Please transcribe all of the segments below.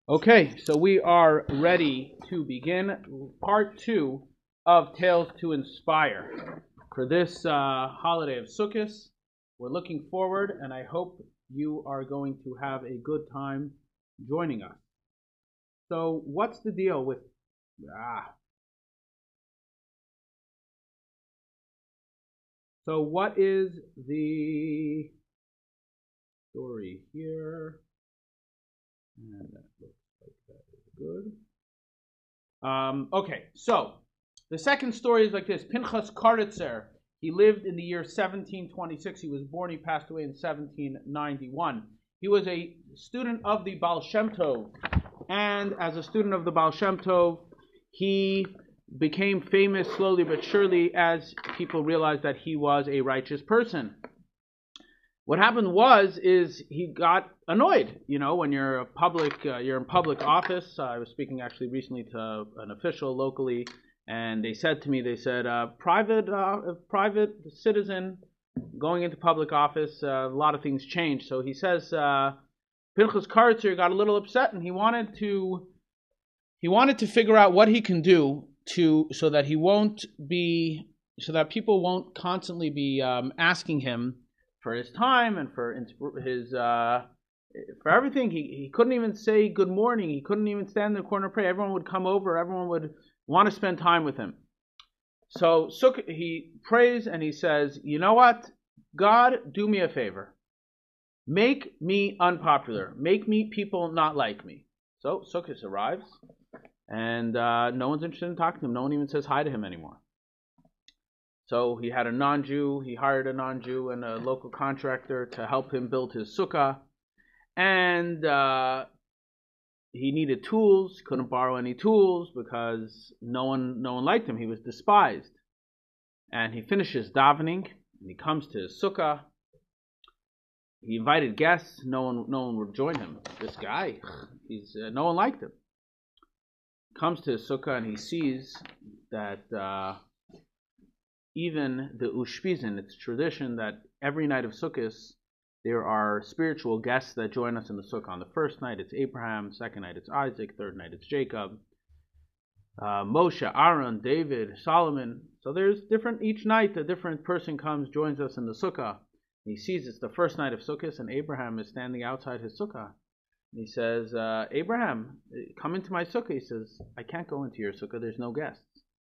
Okay, so we are ready to begin part two of Tales to Inspire. For this holiday of Sukkot, we're looking forward, and I hope you are going to have a good time joining us. So, what's the deal with So, what is the story here? And that looks like that is good. Okay, so the second story is like this. Pinchas Karitzer, he lived in the year 1726. He was born, he passed away in 1791. He was a student of the Baal Shem Tov. And as a student of the Baal Shem Tov, he became famous slowly but surely as people realized that he was a righteous person. What happened is he got annoyed. You know, when you're you're in public office. I was speaking actually recently to an official locally, and they said, private citizen going into public office, a lot of things change. So he says, Pinchas Karitzer got a little upset, and he wanted to figure out what he can do so that people won't constantly be asking him for his time and for everything. He couldn't even say good morning. He couldn't even stand in the corner and pray. Everyone would come over. Everyone would want to spend time with him. So he prays and he says, you know what? God, do me a favor. Make me unpopular. Make people not like me. So Sukkot arrives, and no one's interested in talking to him. No one even says hi to him anymore. So he had a non-Jew. He hired a non-Jew and a local contractor to help him build his sukkah. And he needed tools. Couldn't borrow any tools because no one liked him. He was despised. And he finishes davening, and he comes to his sukkah. He invited guests. No one would join him. This guy, no one liked him. Comes to his sukkah and he sees that even the Ushpizin, it's tradition that every night of Sukkot, there are spiritual guests that join us in the Sukkah. On the first night, it's Abraham. Second night, it's Isaac. Third night, it's Jacob. Moshe, Aaron, David, Solomon. So there's each night a different person comes, joins us in the Sukkah. He sees it's the first night of Sukkot, and Abraham is standing outside his Sukkah. He says, Abraham, come into my Sukkah. He says, I can't go into your Sukkah. There's no guests.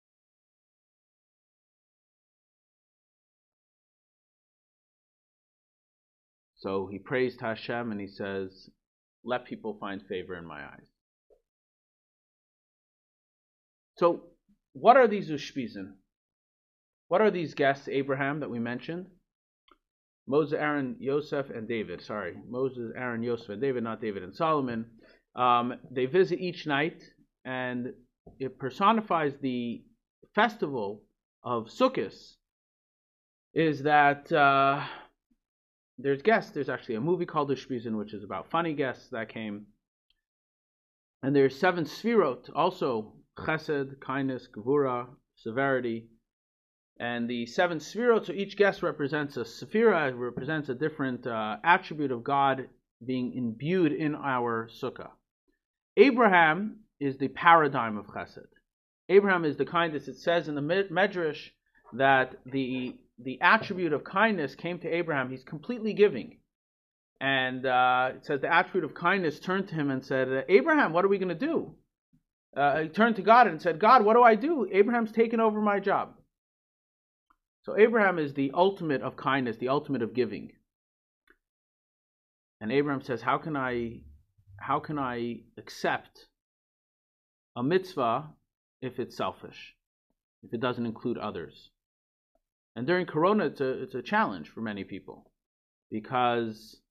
So he prays to Hashem and he says, let people find favor in my eyes. So what are these Ushpizin? What are these guests, Abraham, that we mentioned? Moses, Aaron, Yosef, and David. Sorry, Moses, Aaron, Yosef, and David, not David and Solomon. They visit each night, and it personifies the festival of Sukkot. Is that there's guests. There's actually a movie called Ushpizin, which is about funny guests that came. And there's 7 sfirot, also chesed, kindness, gevura, severity. And the 7 sfirot, so each guest represents a sephira, represents a different attribute of God being imbued in our sukkah. Abraham is the paradigm of chesed. Abraham is the kindness. It says in the Medrash that the attribute of kindness came to Abraham. He's completely giving. And it says the attribute of kindness turned to him and said, Abraham, what are we going to do? He turned to God and said, God, what do I do? Abraham's taken over my job. So Abraham is the ultimate of kindness, the ultimate of giving. And Abraham says, how can I accept a mitzvah if it's selfish, if it doesn't include others? And during Corona, it's a challenge for many people, because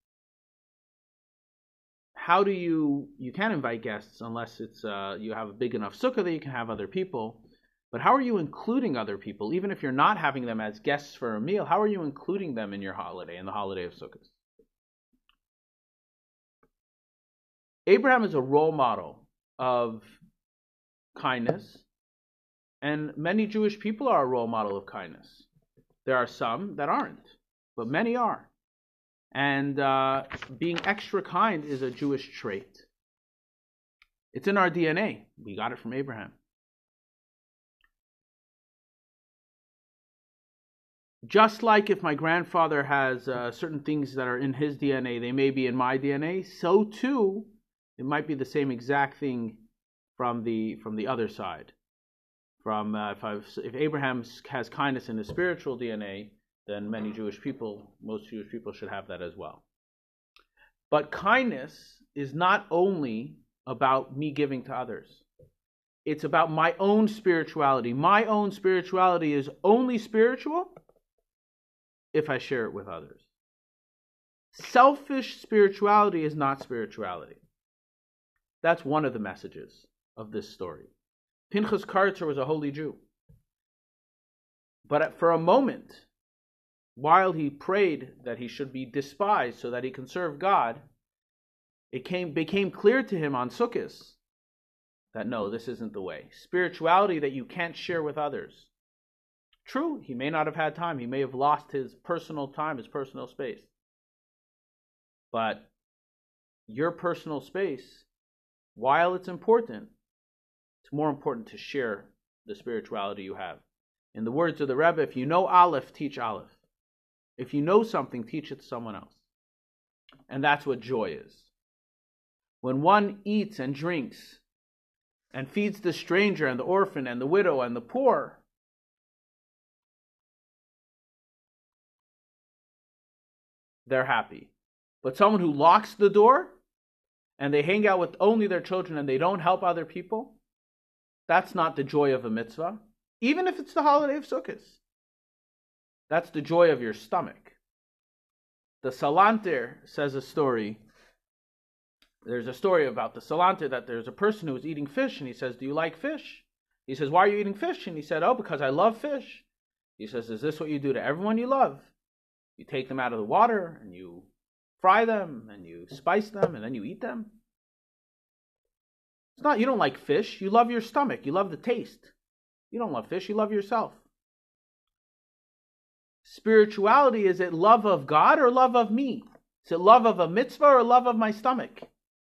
how do you can't invite guests unless it's you have a big enough sukkah that you can have other people. But how are you including other people, even if you're not having them as guests for a meal? How are you including them in your holiday, in the holiday of Sukkot? Abraham is a role model of kindness, and many Jewish people are a role model of kindness. There are some that aren't, but many are. And being extra kind is a Jewish trait. It's in our DNA. We got it from Abraham. Just like if my grandfather has certain things that are in his DNA, they may be in my DNA, so too, it might be the same exact thing from the other side. If Abraham has kindness in his spiritual DNA, then most Jewish people should have that as well. But kindness is not only about me giving to others. It's about my own spirituality. My own spirituality is only spiritual if I share it with others. Selfish spirituality is not spirituality. That's one of the messages of this story. Pinchas Kartzer was a holy Jew. But for a moment, while he prayed that he should be despised so that he can serve God, it became clear to him on Sukkot that no, this isn't the way. Spirituality that you can't share with others. True, he may not have had time. He may have lost his personal time, his personal space. But your personal space, while it's important, it's more important to share the spirituality you have. In the words of the Rebbe, if you know Aleph, teach Aleph. If you know something, teach it to someone else. And that's what joy is. When one eats and drinks and feeds the stranger and the orphan and the widow and the poor, they're happy. But someone who locks the door and they hang out with only their children and they don't help other people, that's not the joy of a mitzvah, even if it's the holiday of Sukkot. That's the joy of your stomach. The Salanter says a story. There's a story about the Salanter that there's a person who was eating fish, and he says, do you like fish? He says, why are you eating fish? And he said, oh, because I love fish. He says, is this what you do to everyone you love? You take them out of the water, and you fry them, and you spice them, and then you eat them? It's not, you don't like fish. You love your stomach. You love the taste. You don't love fish. You love yourself. Spirituality, is it love of God or love of me? Is it love of a mitzvah or love of my stomach?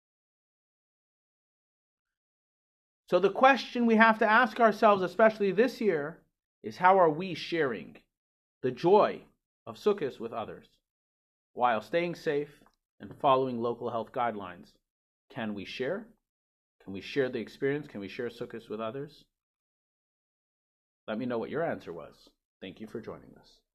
So the question we have to ask ourselves, especially this year, is how are we sharing the joy of Sukkot with others while staying safe and following local health guidelines? Can we share? Can we share the experience? Can we share Sukkot with others? Let me know what your answer was. Thank you for joining us.